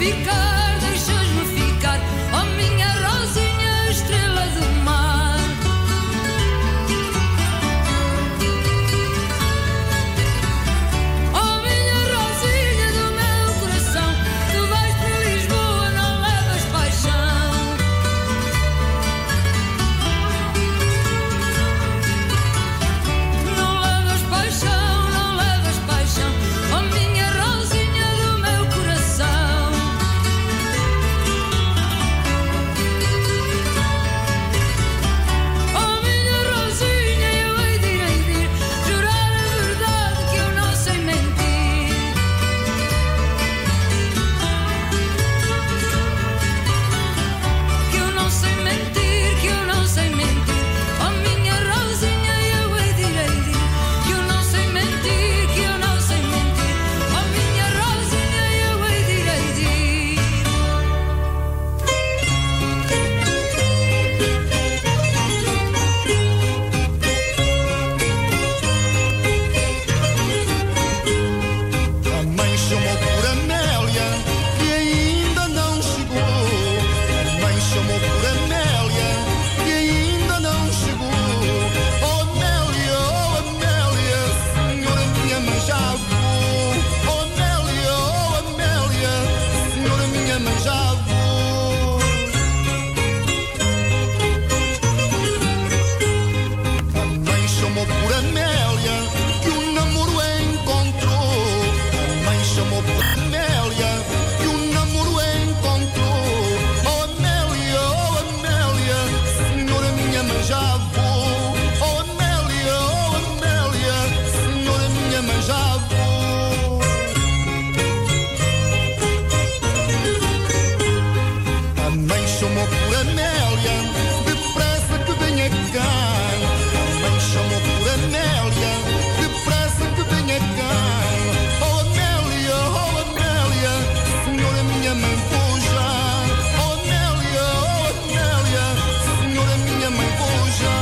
ficar, deixas-me ficar, oh minha rosinha, estrela do mar. Oh minha rosinha do meu coração, tu vais para Lisboa, não levas paixão. Não levas paixão, não levas paixão, oh minha rosinha do meu coração. Oh minha rosinha, eu hei de ir, jurar a verdade que eu não sei mentir. Que eu não sei mentir, que eu não sei mentir, oh minha rosinha, eu hei de ir, que eu não sei mentir, que eu não sei mentir, oh minha rosinha, eu hei de ir. A mãe chamou por Amélia e ainda não chegou. A mãe chamou por Amélia e ainda não chegou. Oh Amélia, senhora minha mãe já vou. Oh Amélia, senhora minha mãe já vou. A mãe chamou por Amélia que o namoro encontrou. A mãe chamou por Amélia que o namoro encontrou. Oh Amélia, senhora minha mãe já vou. Oh Amélia, senhora minha mãe já vou. A mãe chamou por Amélia, depressa que venha cá. A mãe chamou por Amélia, depressa que venha cá. Oh Amélia, senhora minha mãe vou já. Oh Amélia, senhora minha mãe vou já.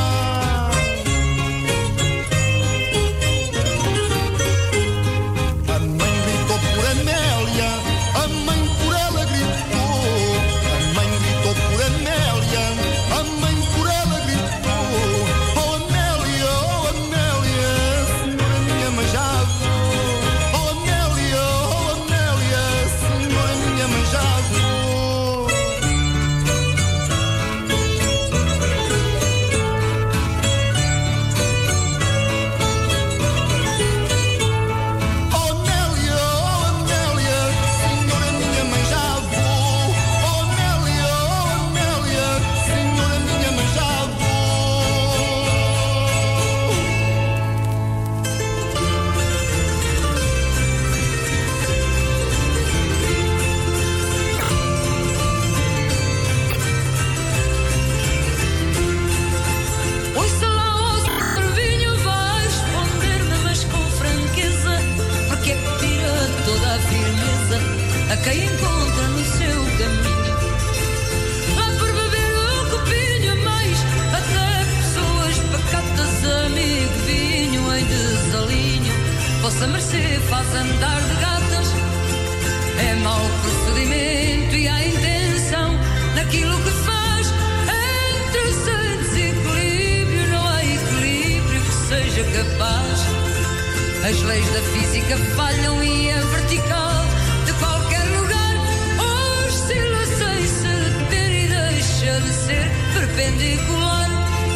A mãe gritou por Amélia, a mãe por ela gritou. A mãe gritou por Amélia, a mãe por ela gritou. Oh Amélia, senhora minha mãe já vou. Oh Amélia, senhora minha mãe já vou. Oh Amélia, senhora minha mãe já vou. Oh Amélia, senhora minha mãe já vou. Ouça lá, ó Servinho, vai responder-me, mas com franqueza, porque é que tira toda a firmeza a quem encontra no seu caminho. Lá por beber o copinho, mais até pessoas pacatas, amigo vinho em desalinho. Vossa mercê faz andar de gatas, é mau procedimento e há intenção naquilo que faz. Entre sem desequilíbrio não há equilíbrio que seja capaz. As leis da física falham e a vertical de qualquer lugar oscila sem se deter e deixa de ser perpendicular.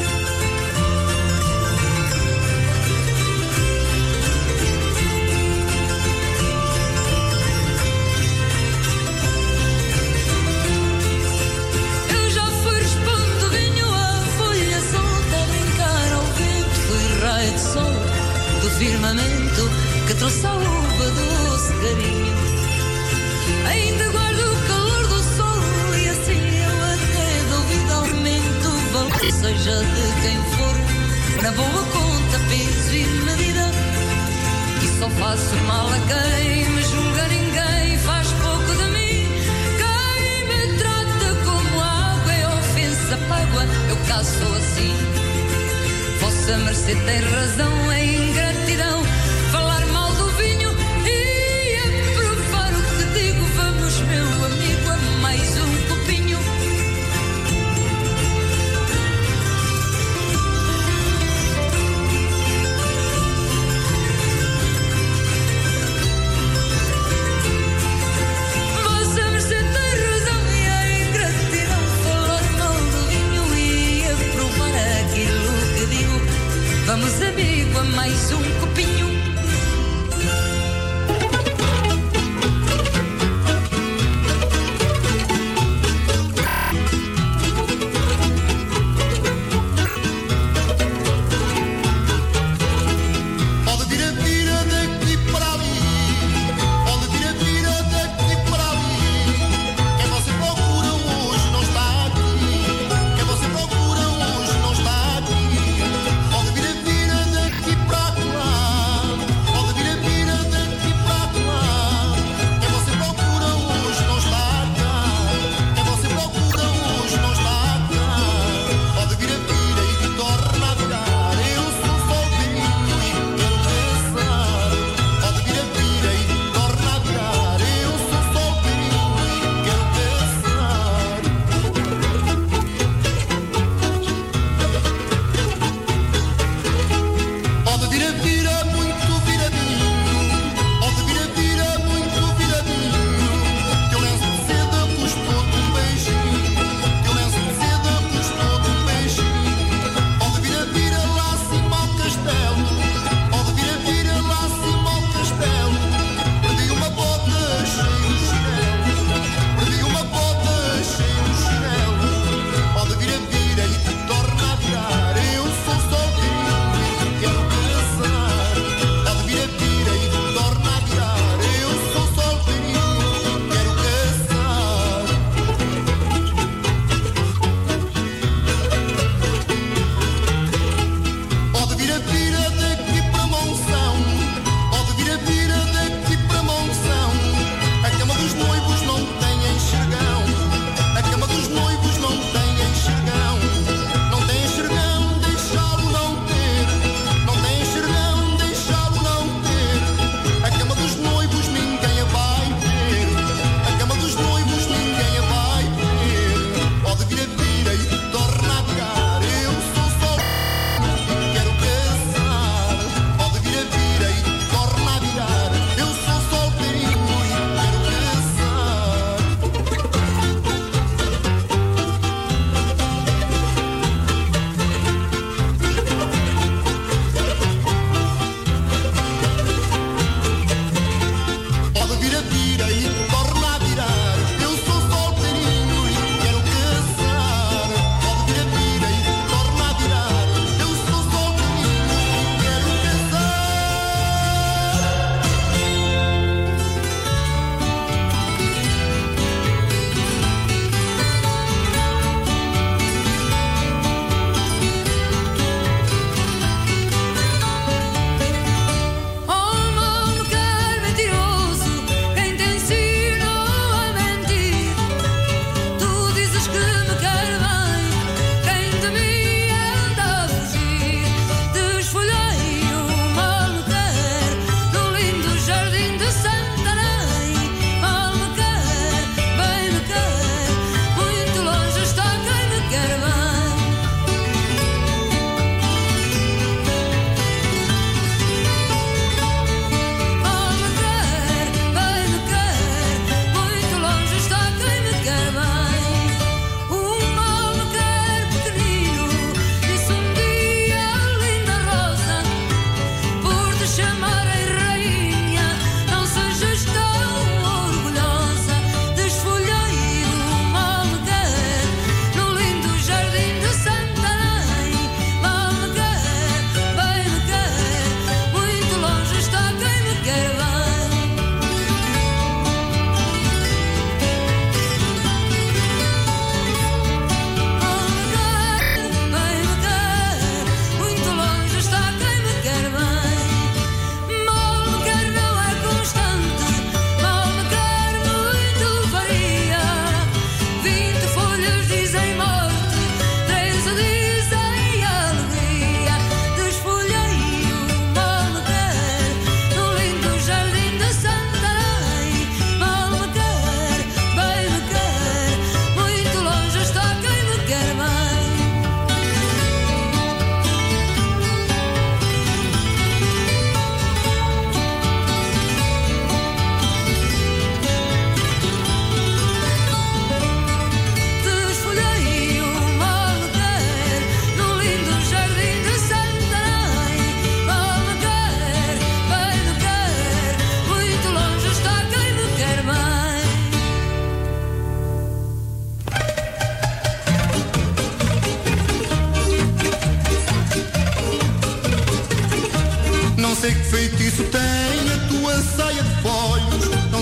Eu já fui respondo vinho à folha solta, a brincar ao vento, fui raio de sol do firmamento que trouxe a uva doce carinho. Ainda guardo o calor do sol e assim eu até duvido aumento o valor, seja de quem for, na boa conta, peso e medida. E só faço mal a quem me julga, ninguém faz pouco de mim. Quem me trata como água é ofensa, págua, eu caço assim. Vossa mercê tem razão, é ingratidão falar mal do vinho e a provar o que digo. Vamos, meu amigo,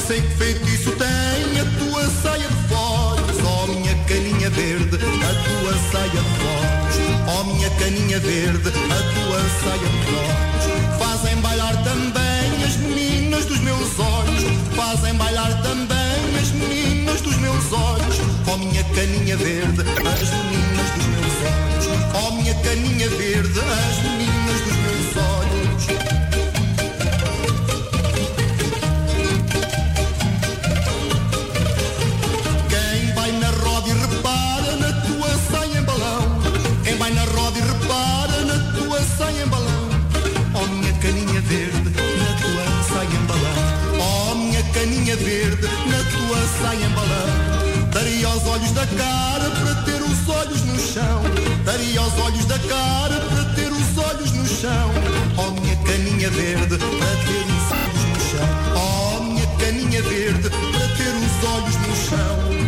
sei que feitiço tem a tua saia de folhos, ó minha caninha verde, a tua saia de folhos, ó minha caninha verde, a tua saia de folhos. Fazem bailar também as meninas dos meus olhos, fazem bailar também as meninas dos meus olhos, ó minha caninha verde, as meninas dos meus olhos, ó minha caninha verde, as meninas dos meus olhos. Vai na roda e repara na tua saia em balão, ó minha caninha verde, na tua saia em balão, ó minha caninha verde, na tua saia em balão. Daria aos olhos da cara para ter os olhos no chão, daria aos olhos da cara para ter os olhos no chão, ó minha caninha verde, para ter os olhos no chão, ó minha caninha verde, para ter os olhos no chão.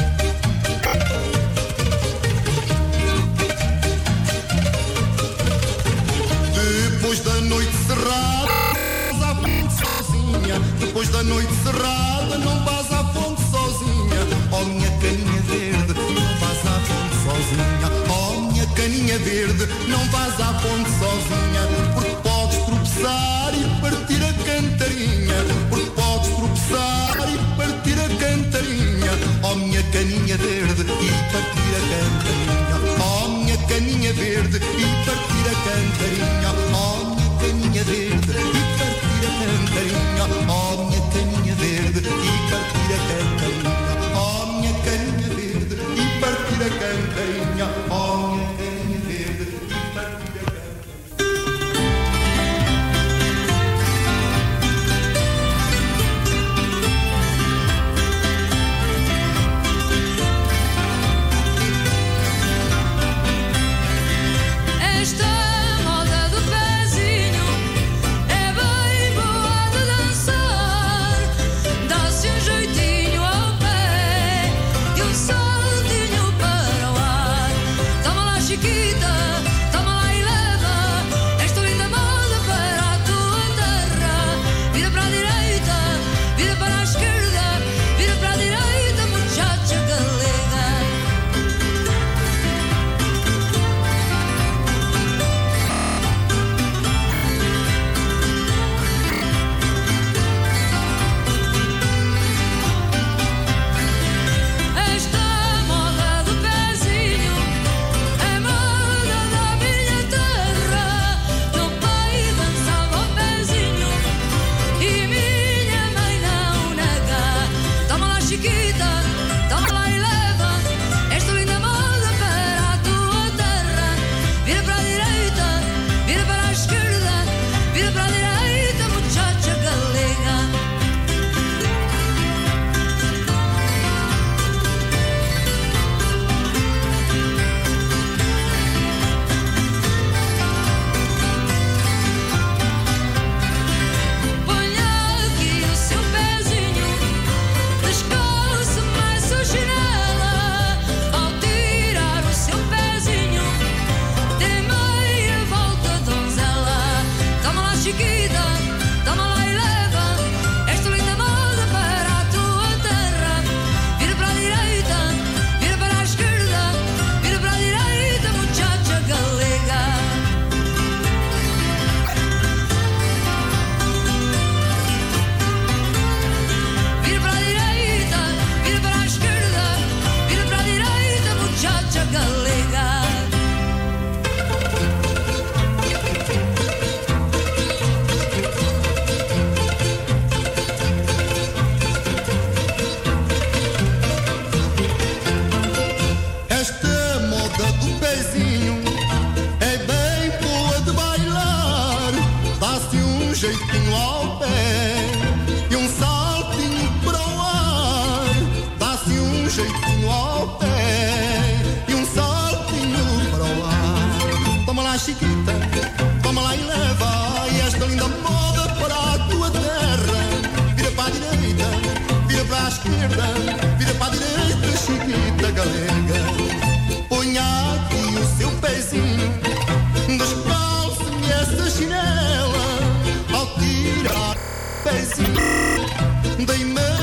Depois da noite cerrada, não vais à fonte sozinha. Depois da noite cerrada, não vais à fonte sozinha. Ó minha caninha verde, não vais à fonte sozinha. Ó minha caninha verde, não vais à fonte sozinha. Porque podes tropeçar e partir a cantarinha. Porque podes tropeçar e partir a cantarinha. Ó minha caninha verde, e partir a cantarinha. Ó minha caninha verde, e partir a cantarinha. Ó minha caninha verde, e partir a cantarinha. Ó minha caninha verde, e partir a cantarinha. Ó minha caninha verde, e partir a cantarinha. Ó minha caninha verde, e partir a cantarinha. Jeitinho ao pé e um saltinho para o ar. Dá-se um jeitinho ao pé e um saltinho para o ar. Toma lá, chiquita, toma lá e leva esta linda moda para a tua terra. Vira para a direita, vira para a esquerda, vira para a direita, chiquita galega. Ponha aqui o seu pezinho, descalce-me essa chinela. Ao tirar o pezinho, dei-me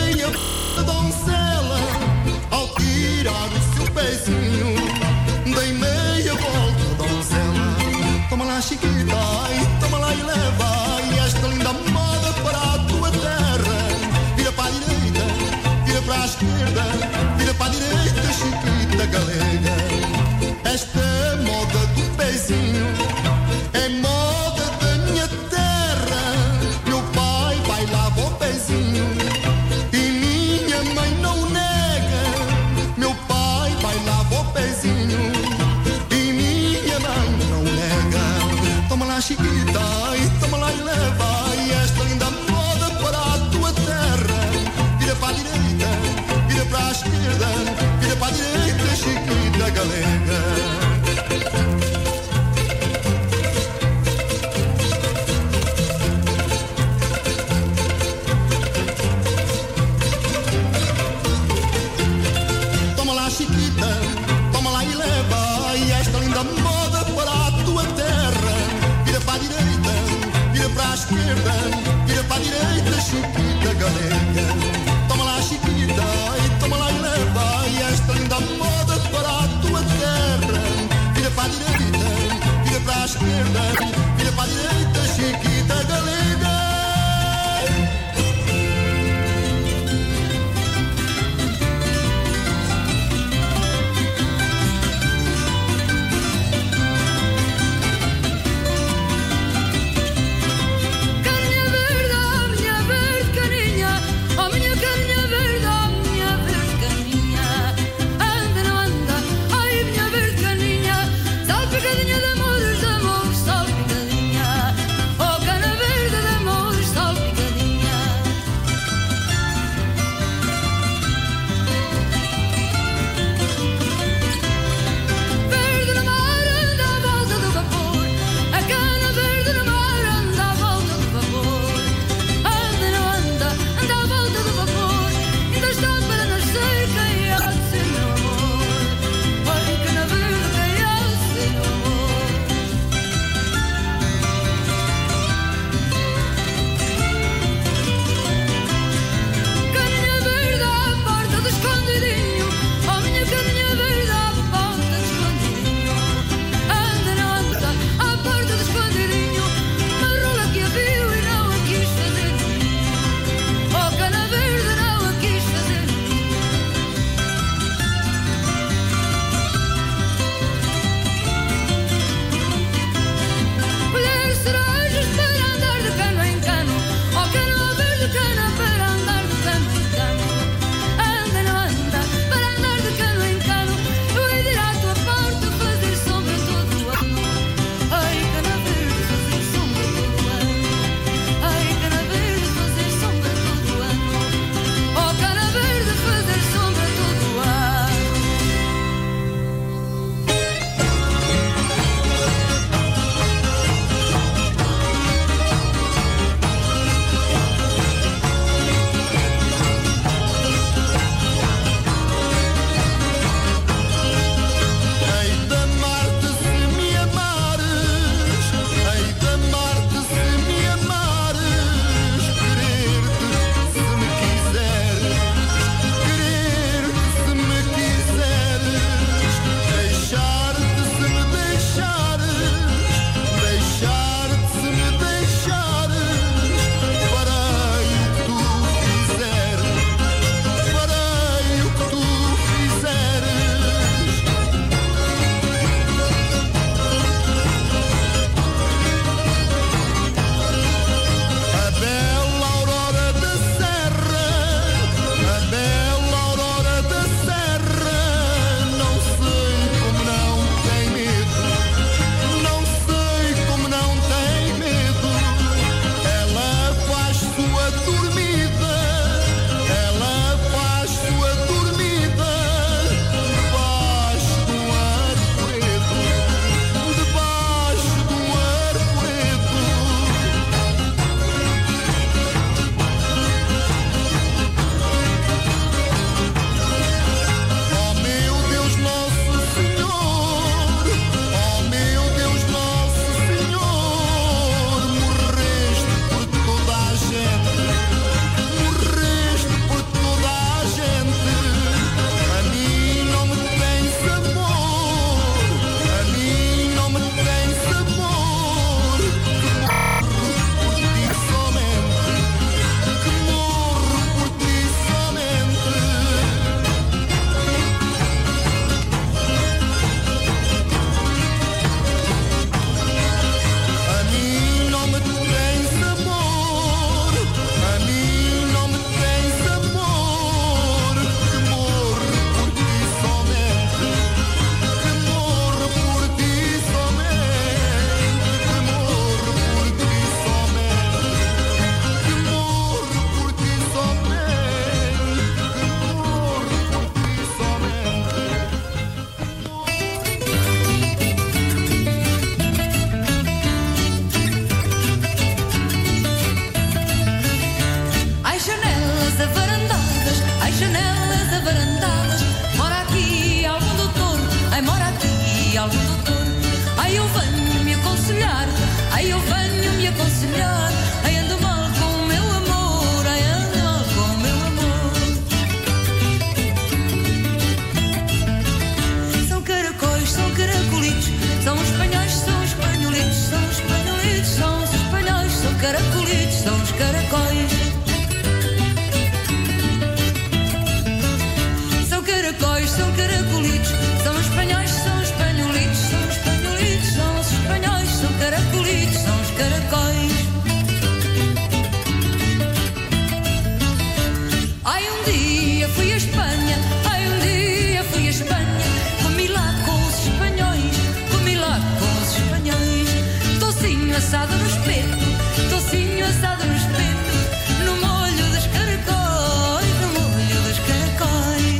Ai, um dia fui à Espanha, ai, um dia fui à Espanha. Comi lá com os espanhóis, comi lá com os espanhóis. Tocinho assado no espeto, tocinho assado no espeto. No molho dos caracóis, no molho dos caracóis.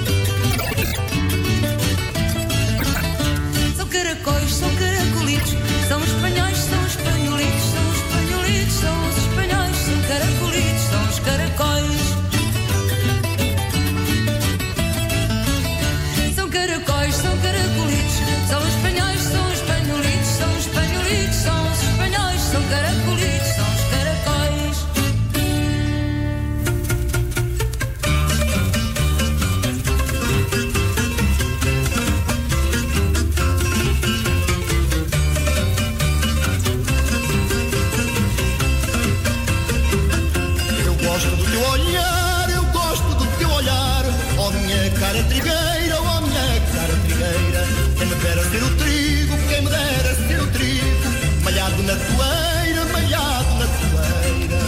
São caracóis, são caracolitos. São espanhóis, são espanholitos. São espanholitos, são os espanhóis. São caracolitos, são os caracóis. São caracóis, são caracolitos. São espanhóis, são espanholitos. São espanholitos, são os espanhóis. São caracolitos, são os caracóis. Eu gosto do teu olhar, eu gosto do teu olhar. Oh, minha cara trigueira, oh, minha cara trigueira. Quem me dera ser o trigo, quem me dera ser o trigo. Malhado na toeira, malhado na toeira.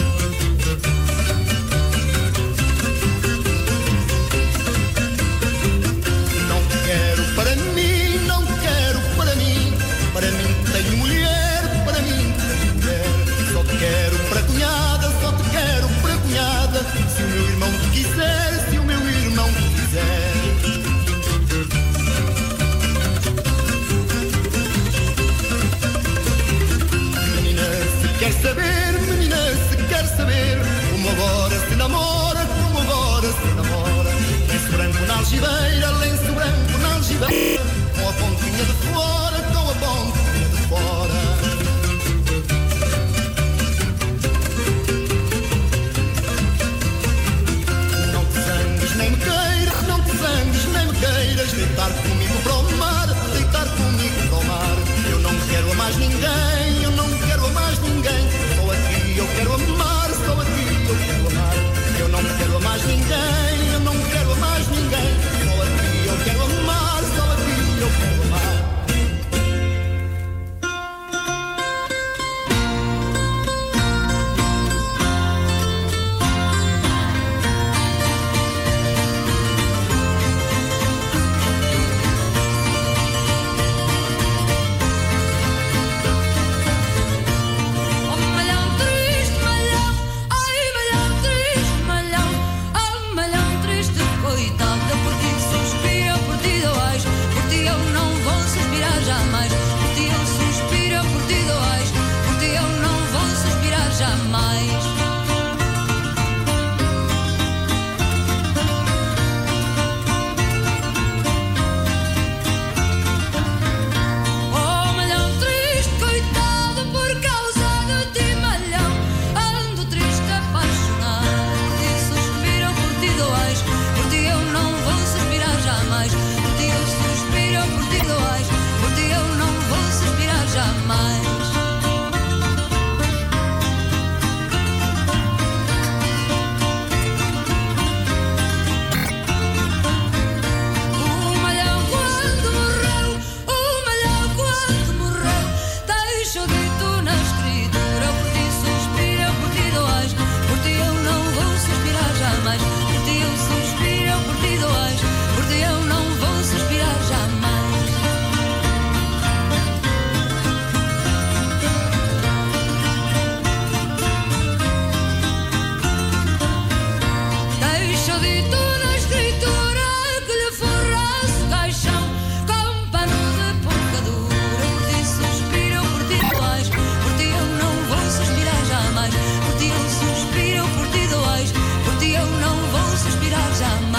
Não quero para mim, não quero para mim. Para mim tenho mulher, para mim tenho mulher. Só te quero para cunhada, só te quero para cunhada. Se o meu irmão te quiser, se o meu irmão te quiser. Menina, se quer saber, menina, se quer saber como agora se namora, como agora se namora. Lenço branco na algibeira, lenço branco na algibeira. Com a pontinha de fora, com a pontinha de fora. Não te zangues nem me queiras, não te zangues nem me queiras. Deitar comigo para o mar, deitar comigo para o mar. Eu não quero a mais ninguém, eu não quero a mais ninguém. Só a ti eu quero amar, só a ti eu quero amar. Eu não quero a mais ninguém, eu não quero a mais ninguém. Só a ti eu quero amar, só a ti eu quero amar. Oh, malhão triste, malhão. Ai, malhão triste, malhão. Oh, malhão triste, coitada. Por ti suspiro, por ti doais. Por ti eu não vou suspirar jamais. Por ti eu suspiro, por ti doais. Por ti eu não vou suspirar jamais. Oh, malhão triste, coitado, por causa de ti, malhão. Ando triste, apaixonado. Por ti suspiro, por ti doais. Por ti eu não vou suspirar jamais. Por ti eu suspiro, por ti doais. Por ti eu não vou suspirar jamais. O malhão quando morreu, o malhão quando morreu, deixou dito na escritura. Por ti suspiro, por ti doais. Por ti eu não vou suspirar jamais. Por ti eu suspiro, por ti doais. Por ti eu não vou suspirar jamais. Deixou dito na escritura que lhe forrasse o caixão com pano de poucadura. Por ti suspiro, por ti doais. Por ti eu não vou suspirar jamais. Por ti eu suspiro, por ti doais. Por ti eu não vou suspirar jamais.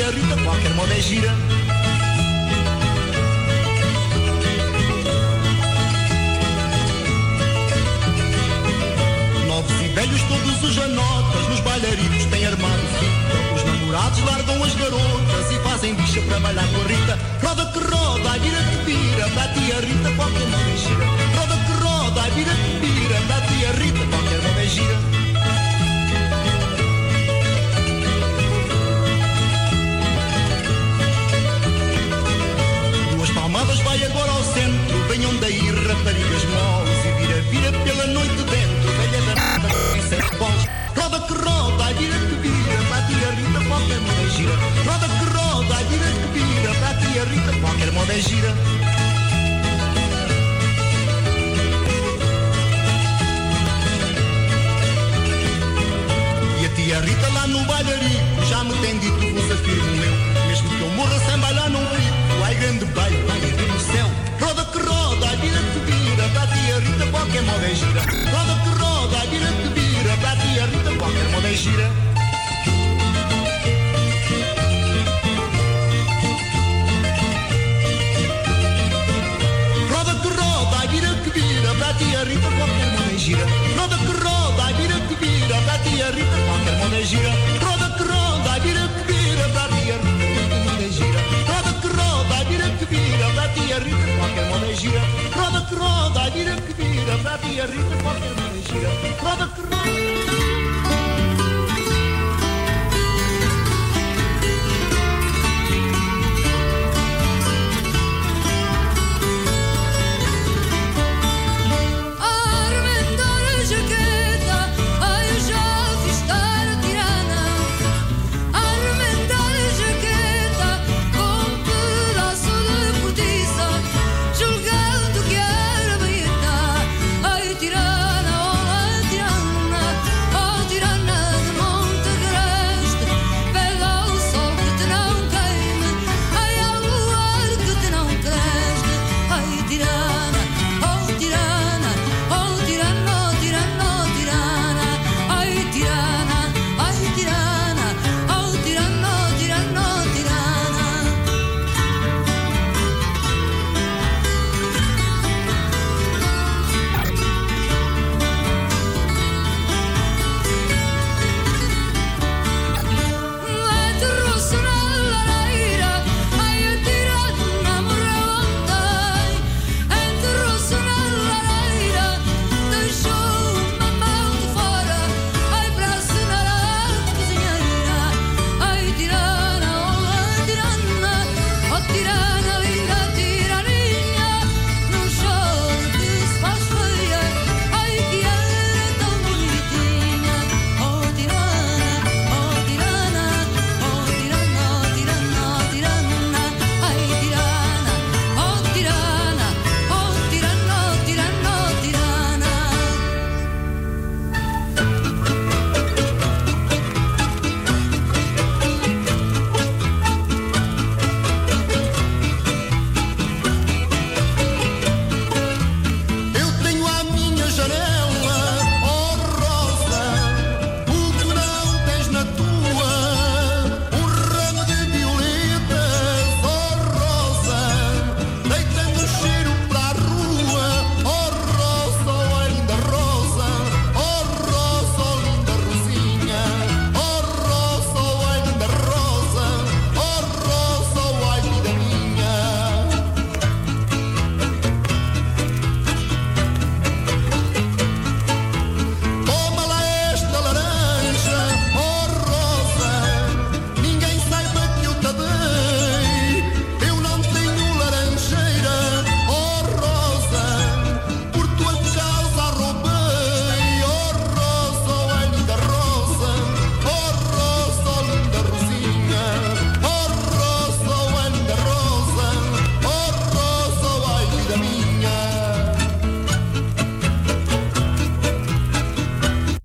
tia Rita, qualquer moda é gira. Novos e velhos, todos os anotas, nos bailarinos têm armado fita. Os namorados largam as garotas e fazem bicha para bailar com a Rita. Roda que roda, a vira que vira, para a tia Rita qualquer moda é gira. Roda que roda, a vira que vira, para a tia Rita qualquer moda é gira. Palmadas vai agora ao centro, venham daí raparigas moles e vira, vira pela noite dentro, velha danada em sete bols. Roda que roda, a vira que vira, para a tia Rita qualquer moda é gira. Roda que roda, a vira que vira, para a tia Rita qualquer moda é gira. E a tia Rita lá no bailarico já me tem dito o desafio meu, mesmo que eu morra sem bailar num pico. Ai grande baile, vai ver no céu. Roda que roda, a vira que vira, para a tia Rita qualquer moda é gira. Roda que roda, a vira que vira, para a tia Rita qualquer moda é gira. Roda que roda, a vira que vira, para a tia Rita qualquer moda é gira. Roda que roda, a vira que vira, para a tia Rita qualquer moda é gira. Roda que roda, a vira que vira, para a tia Rita qualquer moda é gira. Roda que roda, a vira que vira, para a tia Rita qualquer moda é gira. Roda que roda, a vira que vira, para a tia Rita qualquer moda é gira. Roda que roda.